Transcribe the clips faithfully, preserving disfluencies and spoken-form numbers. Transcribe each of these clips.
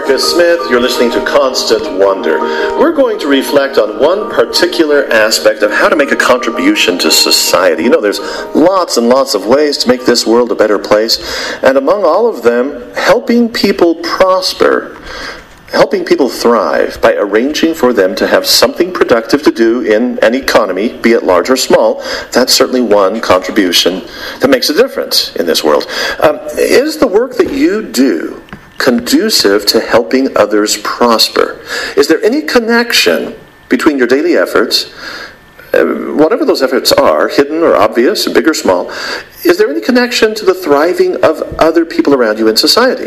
Marcus Smith. You're listening to Constant Wonder. We're going to reflect on one particular aspect of how to make a contribution to society. You know, there's lots and lots of ways to make this world a better place, and among all of them, helping people prosper, helping people thrive by arranging for them to have something productive to do in an economy, be it large or small. That's certainly one contribution that makes a difference in this world. Um, is the work that you do conducive to helping others prosper? Is there any connection between your daily efforts, uh, whatever those efforts are, hidden or obvious, big or small, is there any connection to the thriving of other people around you in society?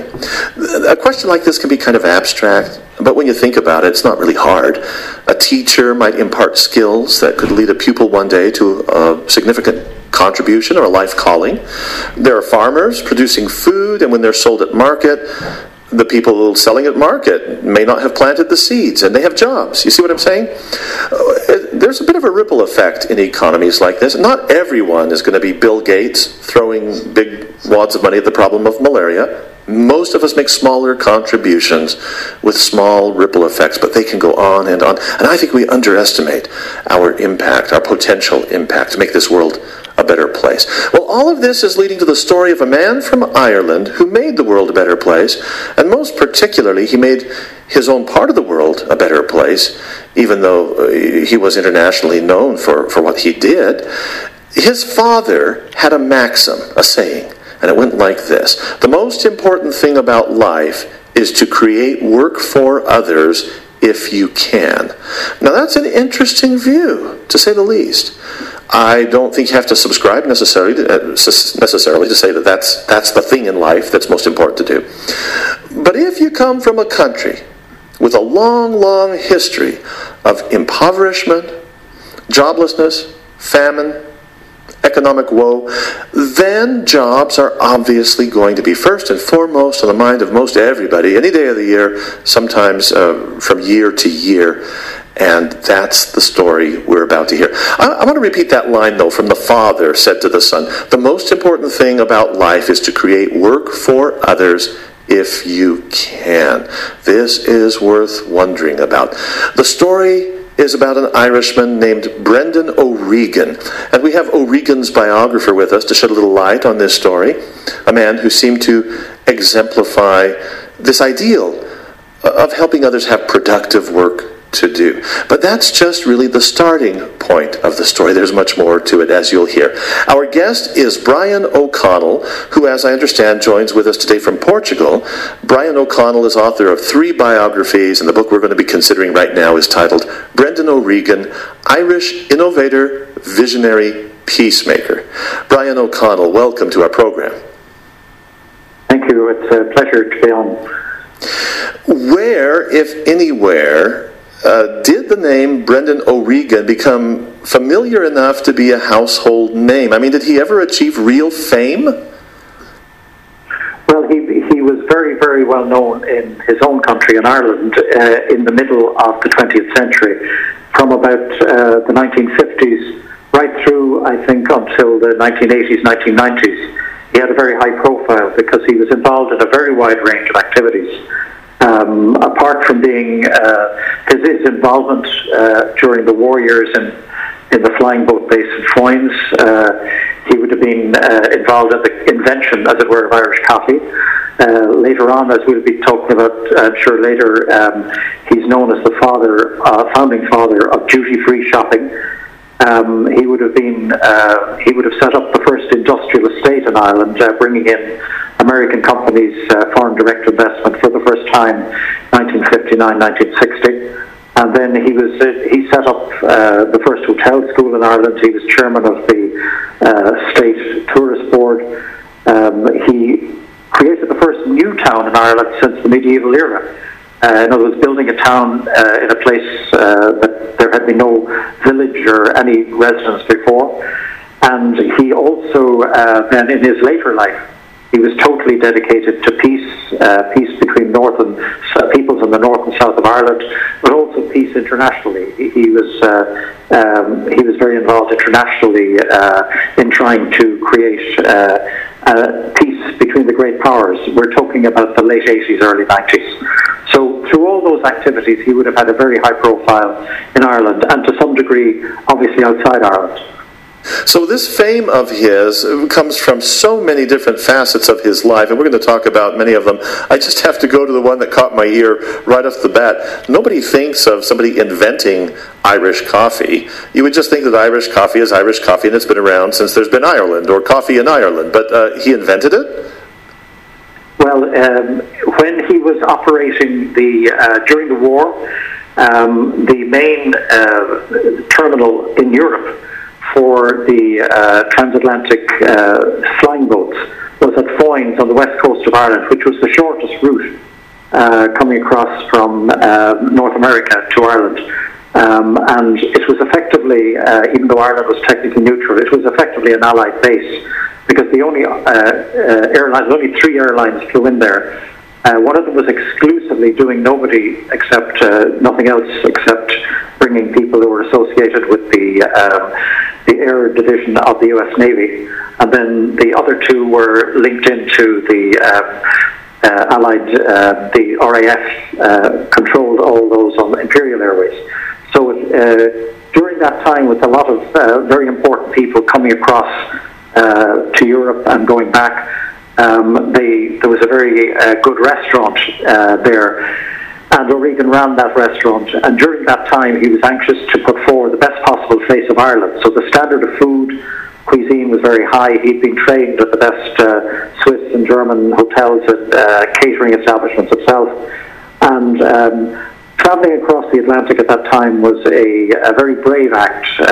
A question like this can be kind of abstract, but when you think about it, it's not really hard. A teacher might impart skills that could lead a pupil one day to a significant contribution or a life calling. There are farmers producing food, and when they're sold at market, the people selling at market may not have planted the seeds, and they have jobs. You see what I'm saying? There's a bit of a ripple effect in economies like this. Not everyone is going to be Bill Gates throwing big wads of money at the problem of malaria. Most of us make smaller contributions with small ripple effects, but they can go on and on. And I think we underestimate our impact, our potential impact to make this world a better place. Well, all of this is leading to the story of a man from Ireland who made the world a better place, and most particularly, he made his own part of the world a better place, even though he was internationally known for, for what he did. His father had a maxim, a saying, and it went like this: the most important thing about life is to create work for others if you can. Now that's an interesting view, to say the least. I don't think you have to subscribe necessarily to, uh, necessarily to say that that's, that's the thing in life that's most important to do. But if you come from a country with a long, long history of impoverishment, joblessness, famine, economic woe, then jobs are obviously going to be first and foremost on the mind of most everybody, any day of the year, sometimes uh, from year to year. And that's the story we're about to hear. I, I want to repeat that line, though, from the father said to the son. The most important thing about life is to create work for others if you can. This is worth wondering about. The story is about an Irishman named Brendan O'Regan. And we have O'Regan's biographer with us to shed a little light on this story, a man who seemed to exemplify this ideal of helping others have productive work to do. But that's just really the starting point of the story. There's much more to it, as you'll hear. Our guest is Brian O'Connell, who, as I understand, joins with us today from Portugal. Brian O'Connell is author of three biographies, and the book we're going to be considering right now is titled Brendan O'Regan, Irish Innovator, Visionary, Peacemaker. Brian O'Connell, welcome to our program. Thank you. It's a pleasure to be on. Where, if anywhere, Uh, did the name Brendan O'Regan become familiar enough to be a household name? I mean, did he ever achieve real fame? Well, he he was very, very well known in his own country, in Ireland, uh, in the middle of the twentieth century, from about uh, the nineteen fifties right through, I think, until the nineteen eighties, nineteen nineties. He had a very high profile because he was involved in a very wide range of activities. Um, apart from being uh, his, his involvement uh, during the war years in, in the flying boat base in Foynes, uh, he would have been uh, involved in the invention, as it were, of Irish coffee. Uh, later on, as we'll be talking about, I'm sure later, um, he's known as the father, uh, founding father of duty-free shopping. Um, he would have been, uh, he would have set up the first industrial estate in Ireland, uh, bringing in American companies' uh, foreign direct investment for the first time, nineteen fifty-nine, nineteen sixty. And then he was uh, he set up uh, the first hotel school in Ireland. He was chairman of the uh, state tourist board. Um, he created the first new town in Ireland since the medieval era. Uh, in other words, building a town uh, in a place uh, that there had been no village or any residence before. And he also, uh, then in his later life, he was totally dedicated to peace, uh, peace between north and uh, peoples in the north and south of Ireland, but also peace internationally. He, he was uh, um, he was very involved internationally uh, in trying to create uh, uh, peace between the great powers. We're talking about the late eighties, early nineties. So those activities, he would have had a very high profile in Ireland, and to some degree, obviously outside Ireland. So this fame of his comes from so many different facets of his life, and we're going to talk about many of them. I just have to go to the one that caught my ear right off the bat. Nobody thinks of somebody inventing Irish coffee. You would just think that Irish coffee is Irish coffee, and it's been around since there's been Ireland, or coffee in Ireland. But uh, he invented it? Well, um, when he was operating the uh, during the war, um, the main uh, terminal in Europe for the uh, transatlantic uh, flying boats was at Foynes on the west coast of Ireland, which was the shortest route uh, coming across from uh, North America to Ireland. Um, and it was effectively, uh, even though Ireland was technically neutral, it was effectively an Allied base, because the only uh, uh, airlines, only three airlines flew in there. Uh, one of them was exclusively doing nobody except uh, nothing else except bringing people who were associated with the um, the air division of the U S Navy, and then the other two were linked into the uh, uh, Allied, uh, the R A F uh, controlled all those on Imperial Airways. So uh, during that time, with a lot of uh, very important people coming across uh, to Europe and going back, Um, they, there was a very uh, good restaurant uh, there, and O'Regan ran that restaurant, and during that time he was anxious to put forward the best possible face of Ireland. So the standard of food, cuisine was very high. He'd been trained at the best uh, Swiss and German hotels and uh, catering establishments himself, and um, travelling across the Atlantic at that time was a, a very brave act. Uh,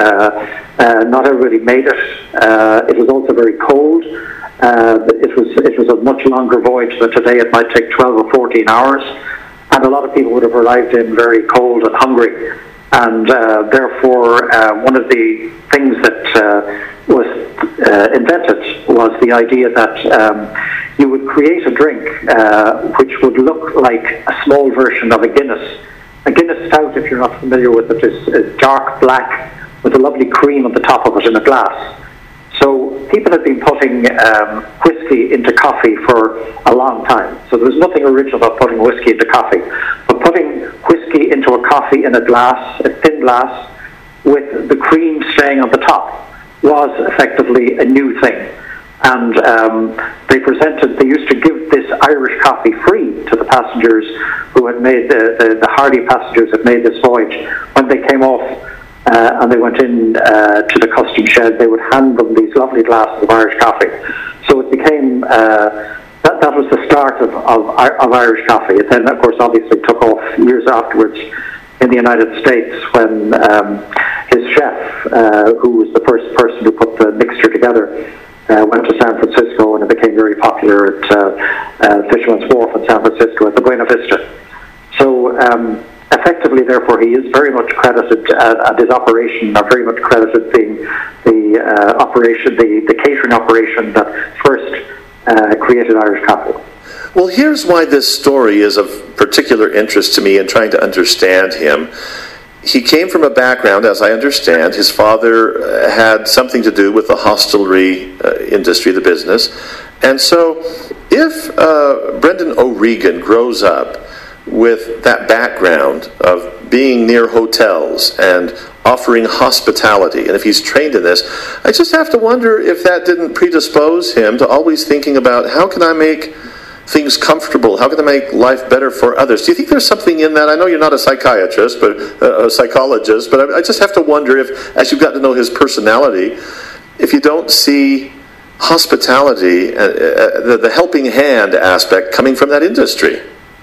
uh, not everybody made it. Uh, it was also very cold. Uh, it was it was a much longer voyage than today. It might take twelve or fourteen hours, and a lot of people would have arrived in very cold and hungry. And uh, therefore, uh, one of the things that uh, was uh, invented was the idea that um, you would create a drink uh, which would look like a small version of a Guinness. A Guinness stout, if you're not familiar with it, is, is dark black with a lovely cream at the top of it in a glass. So people had been putting um, whiskey into coffee for a long time. So there was nothing original about putting whiskey into coffee. But putting whiskey into a coffee in a glass, a thin glass, with the cream staying on the top was effectively a new thing. And um, they presented, they used to give this Irish coffee free to the passengers who had made, the, the, the hardy passengers had made this voyage. When they came off, Uh, and they went in uh, to the custom shed, they would hand them these lovely glasses of Irish coffee. So it became, uh, that, that was the start of, of, of Irish coffee. It then, of course, obviously took off years afterwards in the United States when um, his chef, uh, who was the first person who put the mixture together, uh, went to San Francisco, and it became very popular at uh, uh, Fisherman's Wharf in San Francisco at the Buena Vista. So, um, effectively, therefore, he is very much credited uh, at his operation, or very much credited being the uh, operation, the, the catering operation that first uh, created Irish coffee. Well, here's why this story is of particular interest to me in trying to understand him. He came from a background, as I understand, his father had something to do with the hostelry uh, industry, the business. And so if uh, Brendan O'Regan grows up with that background of being near hotels and offering hospitality, and if he's trained in this, I just have to wonder if that didn't predispose him to always thinking about, how can I make things comfortable? How can I make life better for others? Do you think there's something in that? I know you're not a psychiatrist, but uh, a psychologist, but I, I just have to wonder if, as you've got to know his personality, if you don't see hospitality, uh, uh, the, the helping hand aspect coming from that industry.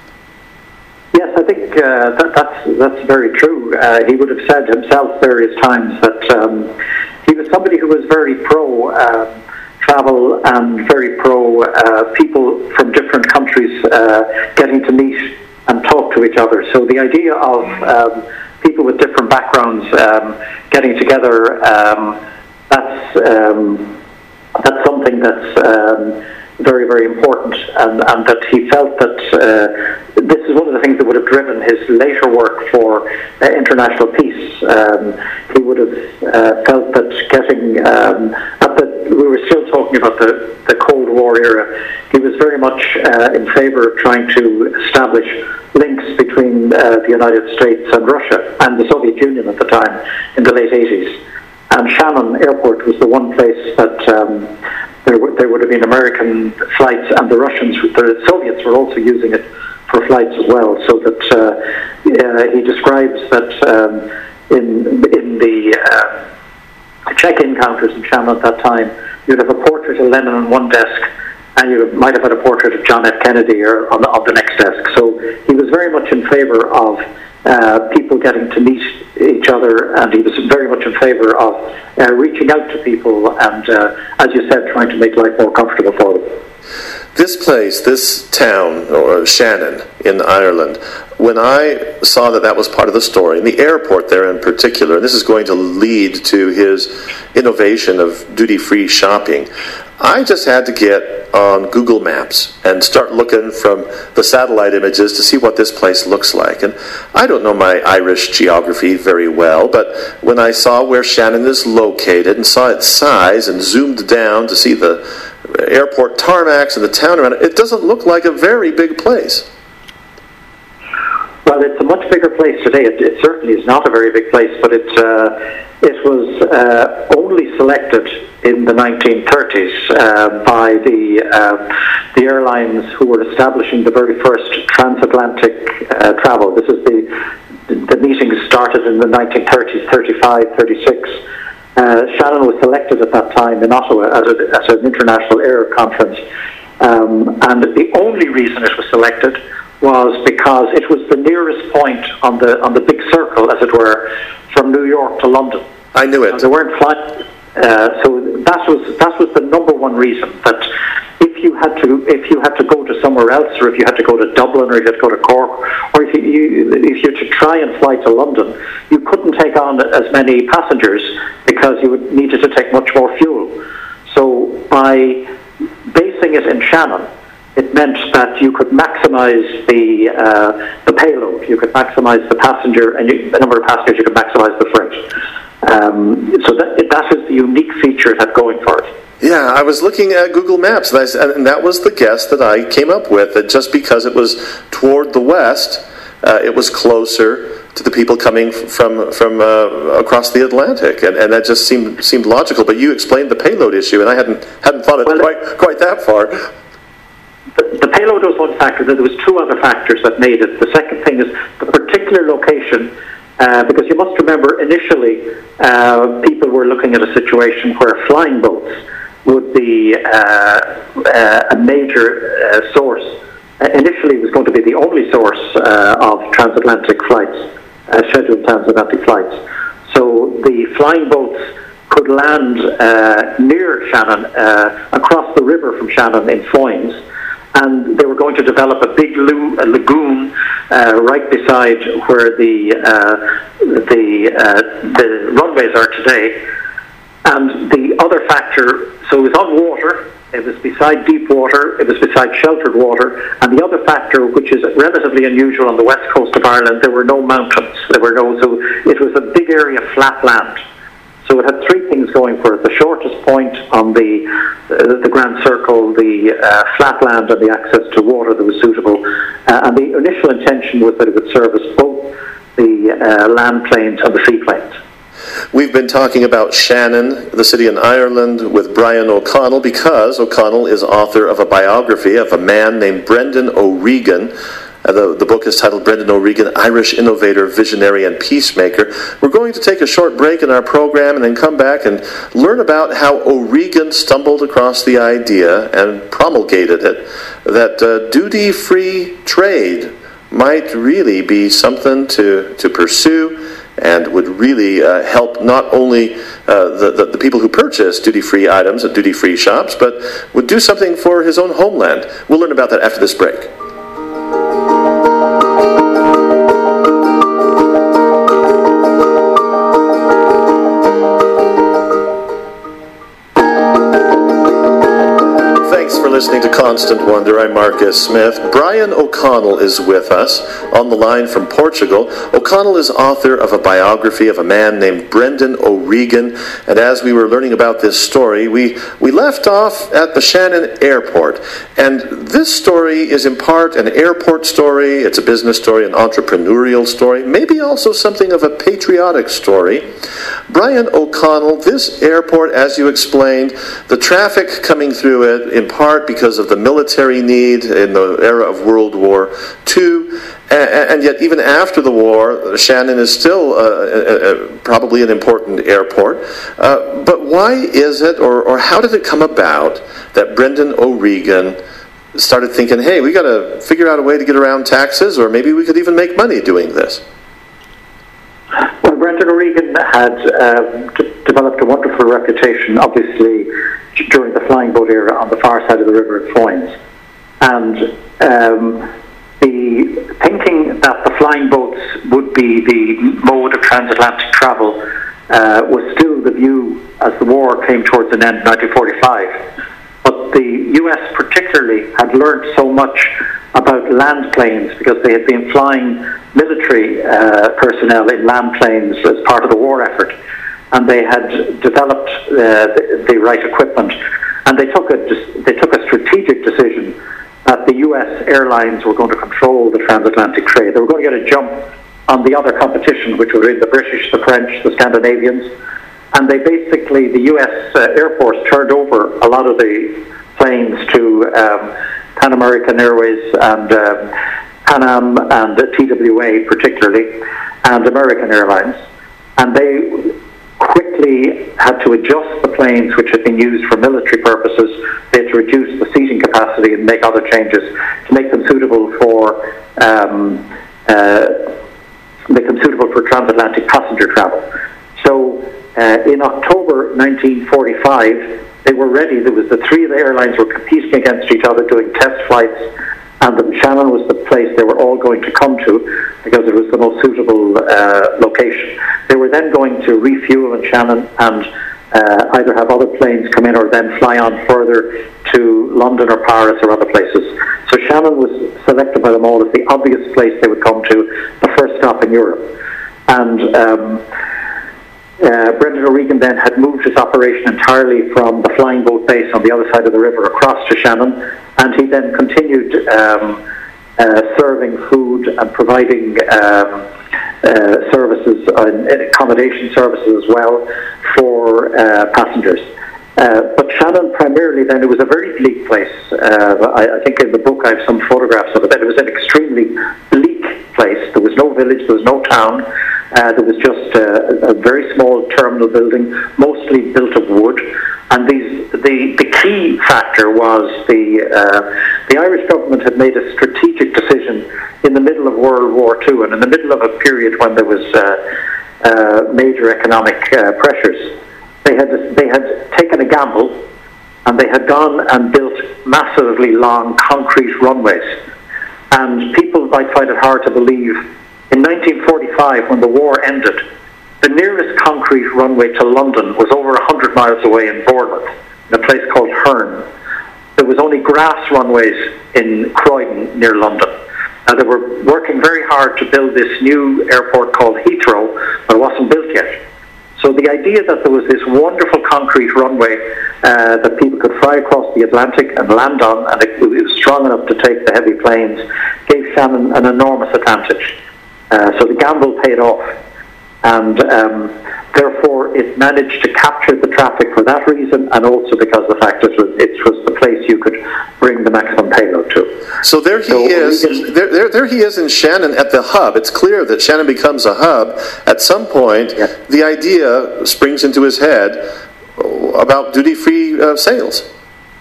Yes, I think uh, that, that's that's very true. Uh, he would have said himself various times that um, he was somebody who was very pro uh, travel and very pro uh, people from different countries uh, getting to meet and talk to each other. So the idea of um, people with different backgrounds um, getting together, um, that's um, that's something that's um, very, very important, and, and that he felt that uh, this is one of the things that would have driven his later work for uh, international peace. Um, he would have uh, felt that getting um, at the we were still talking about the, the Cold War era. He was very much uh, in favor of trying to establish links between uh, the United States and Russia and the Soviet Union at the time in the late eighties. And Shannon Airport was the one place that um, there, w- there would have been American flights, and the Russians, the Soviets were also using it for flights as well. So that uh, uh, he describes that um, in in the uh, check-in counters in Shannon at that time, you'd have a portrait of Lenin on one desk, and you might have had a portrait of John F. Kennedy or on the, on the next desk. So he was very much in favor of uh, people getting to meet each other, and he was very much in favor of uh, reaching out to people and, uh, as you said, trying to make life more comfortable for them. This place, this town, or Shannon in Ireland, when I saw that that was part of the story, and the airport there in particular, and this is going to lead to his innovation of duty-free shopping, I just had to get on Google Maps and start looking from the satellite images to see what this place looks like. And I don't know my Irish geography very well, but when I saw where Shannon is located and saw its size and zoomed down to see the airport tarmacs and the town around it, it doesn't look like a very big place. Well, it's a much bigger place today. It, it certainly is not a very big place, but it uh, it was uh, only selected in the nineteen thirties uh, by the uh, the airlines who were establishing the very first transatlantic uh, travel. This is the the meeting started in the nineteen thirties, thirty-five, thirty-six. Uh, Shannon was selected at that time in Ottawa as, a, as an international air conference, um, and the only reason it was selected was because it was the nearest point on the on the big circle, as it were, from New York to London. I knew it. And they weren't flying, uh, so that was that was the number one reason. That if you had to if you had to go to somewhere else, or if you had to go to Dublin, or if you had to go to Cork, or if you, you if you had to try and fly to London, you couldn't take on as many passengers because you would needed to take much more fuel. So by basing it in Shannon, it meant that you could maximize the uh, the payload, you could maximize the passenger, and you, the number of passengers, you could maximize the freight. Um, so that that is the unique feature it had going for it. Yeah, I was looking at Google Maps, and, I, and that was the guess that I came up with, that just because it was toward the west, uh, it was closer to the people coming from from uh, across the Atlantic, and, and that just seemed seemed logical. But you explained the payload issue, and I hadn't hadn't thought it well, quite quite that far. The, the payload was one factor. There was two other factors that made it. The second thing is the particular location, uh, because you must remember initially uh, people were looking at a situation where flying boats would be uh, uh, a major uh, source. Uh, initially it was going to be the only source uh, of transatlantic flights, uh, scheduled transatlantic flights. So the flying boats could land uh, near Shannon, uh, across the river from Shannon in Foynes, and they were going to develop a big lo- a lagoon uh, right beside where the uh, the uh, the runways are today. And the other factor, so it was on water, it was beside deep water, it was beside sheltered water, and the other factor, which is relatively unusual on the west coast of Ireland, there were no mountains. There were no, so it was a big area of flat land. So it had three things going for it: the shortest point on the uh, the Grand Circle, the uh, flat land, and the access to water that was suitable. Uh, and the initial intention was that it would service both the uh, land planes and the seaplanes. We've been talking about Shannon, the city in Ireland, with Brian O'Connell, because O'Connell is author of a biography of a man named Brendan O'Regan. Uh, the, the book is titled Brendan O'Regan, Irish Innovator, Visionary, and Peacemaker. We're going to take a short break in our program and then come back and learn about how O'Regan stumbled across the idea and promulgated it, that uh, duty-free trade might really be something to, to pursue, and would really uh, help not only uh, the, the, the people who purchase duty-free items at duty-free shops, but would do something for his own homeland. We'll learn about that after this break. Thanks for listening listening to Constant Wonder. I'm Marcus Smith. Brian O'Connell is with us on the line from Portugal. O'Connell is author of a biography of a man named Brendan O'Regan. And as we were learning about this story, we, we left off at the Shannon Airport. And this story is in part an airport story, it's a business story, an entrepreneurial story, maybe also something of a patriotic story. Brian O'Connell, this airport, as you explained, the traffic coming through it, in part because of the military need in the era of World War Two, and yet even after the war, Shannon is still uh, uh, probably an important airport. Uh, but why is it, or, or how did it come about that Brendan O'Regan started thinking, hey, we got to figure out a way to get around taxes, or maybe we could even make money doing this? Well, Brendan O'Regan had um, d- developed a wonderful reputation, obviously, during the flying boat era on the far side of the river at Foynes. And um, the thinking that the flying boats would be the mode of transatlantic travel uh, was still the view as the war came towards an end in nineteen forty-five. But the U S particularly had learned so much about land planes because they had been flying military uh, personnel in land planes as part of the war effort, and they had developed uh, the, the right equipment, and they took a they took a strategic decision that the U S airlines were going to control the transatlantic trade. They were going to get a jump on the other competition, which would be the British, the French, the Scandinavians, and they basically, the U S uh, Air Force turned over a lot of the planes to um, Pan American Airways and um, Pan Am and T W A particularly, and American Airlines, and they quickly had to adjust the planes which had been used for military purposes. They had to reduce the seating capacity and make other changes to make them suitable for um, uh, make them suitable for transatlantic passenger travel. So uh, in October nineteen forty-five, they were ready. There was the three of the airlines were competing against each other doing test flights, and the Shannon was the place they were all going to come to because it was the most suitable uh, location. They were then going to refuel in Shannon and uh, either have other planes come in or then fly on further to London or Paris or other places. So Shannon was selected by them all as the obvious place they would come to, the first stop in Europe. And um, Uh, Brendan O'Regan then had moved his operation entirely from the flying boat base on the other side of the river across to Shannon, and he then continued um, uh, serving food and providing um, uh, services, uh, accommodation services as well for uh, passengers. Uh, but Shannon primarily then, it was a very bleak place. Uh, I, I think in the book I have some photographs of it, that it was an extremely bleak place. There was no village, there was no town. Uh, there was just a, a very small terminal building, mostly built of wood. And these, the, the key factor was the, uh, the Irish government had made a strategic decision in the middle of World War Two and in the middle of a period when there was uh, uh, major economic uh, pressures. They had, they had taken a gamble, and they had gone and built massively long concrete runways. And people might find it hard to believe, in nineteen forty-five, when the war ended, the nearest concrete runway to London was over one hundred miles away in Bournemouth, in a place called Herne. There was only grass runways in Croydon, near London. Now, they were working very hard to build this new airport called Heathrow, but it wasn't built yet. So the idea that there was this wonderful concrete runway uh, that people could fly across the Atlantic and land on, and it, it was strong enough to take the heavy planes, gave Shannon an enormous advantage. Uh, so the gamble paid off, and um, therefore it managed to capture the traffic for that reason, and also because of the fact that it was, it was the place you could bring the maximum payload to. So there he so is. Can, there, there, there he is in Shannon at the hub. It's clear that Shannon becomes a hub at some point. Yeah. The idea springs into his head about duty-free uh, sales.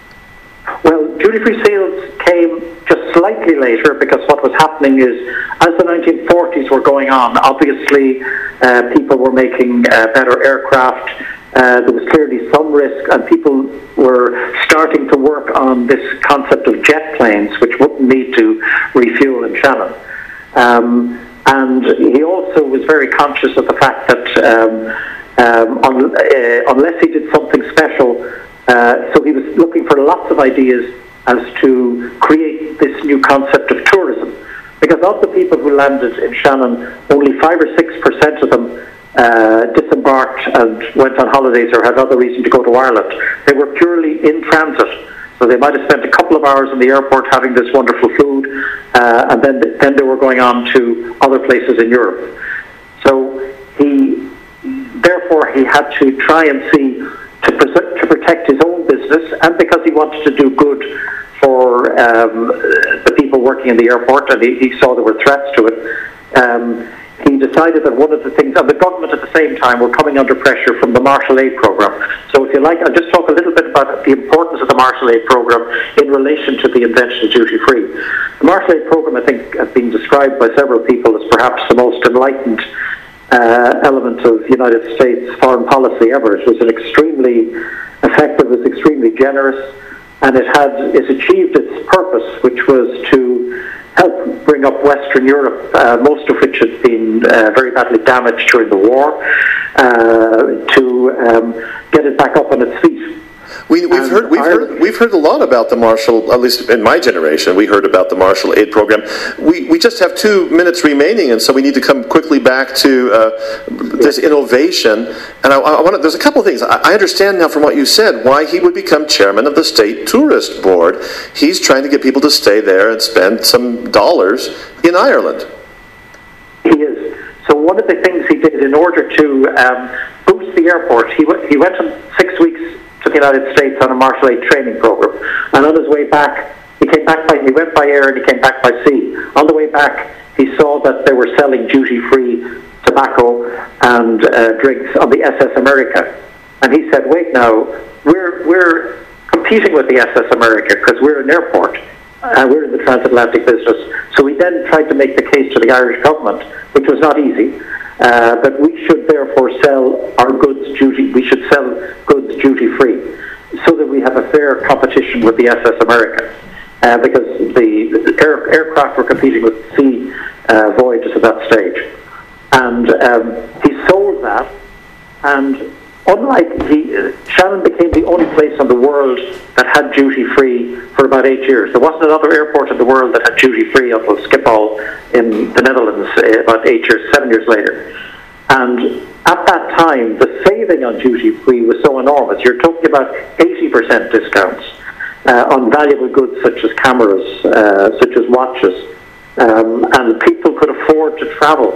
Well, duty-free sales came just slightly later, because what was happening is, as the nineteen forties were going on, obviously uh, people were making uh, better aircraft. Uh, there was clearly some risk, and people were starting to work on this concept of jet planes, which wouldn't need to refuel in Shannon. Um, and he also was very conscious of the fact that um, um, un- uh, unless he did something special, uh, so he was looking for lots of ideas as to create this new concept of tourism. Because of the people who landed in Shannon, only five or six percent of them uh, disembarked and went on holidays or had other reason to go to Ireland. They were purely in transit. So they might have spent a couple of hours in the airport having this wonderful food, uh, and then then they were going on to other places in Europe. So he, therefore, he had to try and see to, pres- to protect his own business, and because he wanted to do good for um, the people working in the airport, and he, he saw there were threats to it. Um, He decided that one of the things, and the government at the same time were coming under pressure from the Marshall Aid Programme. So if you like, I'll just talk a little bit about the importance of the Marshall Aid Programme in relation to the invention of duty-free. The Marshall Aid Programme, I think, has been described by several people as perhaps the most enlightened uh, element of United States foreign policy ever. It was an extremely effective, it was extremely generous, and it had it achieved its purpose, which was to help bring up Western Europe, uh, most of which had been uh, very badly damaged during the war, uh, to um, get it back up on its feet. We, we've heard we've heard we've heard a lot about the Marshall, at least in my generation. We heard about the Marshall Aid Program. We we just have two minutes remaining, and so we need to come quickly back to uh, this innovation. And I, I want to, there's a couple of things. I, I understand now from what you said why he would become chairman of the State Tourist Board. He's trying to get people to stay there and spend some dollars in Ireland. He is. So one of the things he did in order to um, boost the airport, he w- he went on six weeks to the United States on a Marshall Aid training program, and on his way back, he came back by he went by air and he came back by sea. On the way back, he saw that they were selling duty-free tobacco and uh, drinks on the S S America, and he said, "Wait now, we're we're competing with the S S America because we're an airport." Uh, we're in the transatlantic business. So we then tried to make the case to the Irish government, which was not easy, uh, that we should therefore sell our goods duty, we should sell goods duty free, so that we have a fair competition with the S S America, uh, because the, the air, aircraft were competing with sea uh, voyages at that stage. And um, he sold that, and unlike the, uh, Shannon became the only place in the world that had duty-free for about eight years. There wasn't another airport in the world that had duty-free until Schiphol in the Netherlands uh, about eight years, seven years later. And at that time, the saving on duty-free was so enormous. You're talking about eighty percent discounts uh, on valuable goods such as cameras, uh, such as watches, um, and people could afford to travel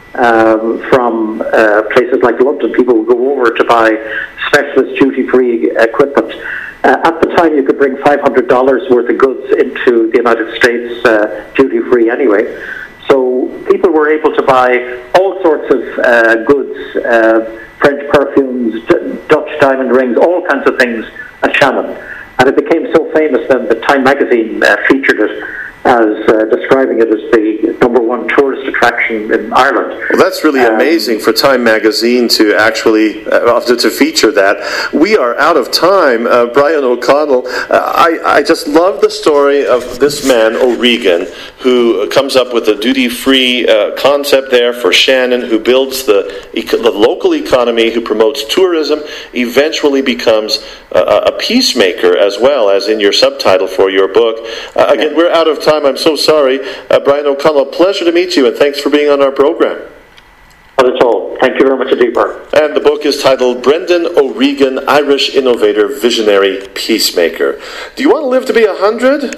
Um, from uh, places like London. People would go over to buy specialist duty-free equipment. Uh, at the time, you could bring five hundred dollars worth of goods into the United States uh, duty-free anyway. So people were able to buy all sorts of uh, goods, uh, French perfumes, D- Dutch diamond rings, all kinds of things at Shannon. And it became so famous then that Time magazine uh, featured it as uh, describing it as the number one tourist attraction in Ireland. Well, that's really um, amazing for Time magazine to actually uh, to, to feature that. We are out of time. Uh, Brian O'Connell, uh, I, I just love the story of this man, O'Regan, who comes up with a duty-free uh, concept there for Shannon, who builds the, the local economy, who promotes tourism, eventually becomes uh, a peacemaker as well, as in your subtitle for your book. Uh, again, we're out of time. I'm so sorry. Uh, Brian O'Connell, pleasure to meet you, and thanks for being on our program. Not at all. Thank you very much indeed, Mark. And the book is titled Brendan O'Regan, Irish Innovator, Visionary, Peacemaker. Do you want to live to be a hundred?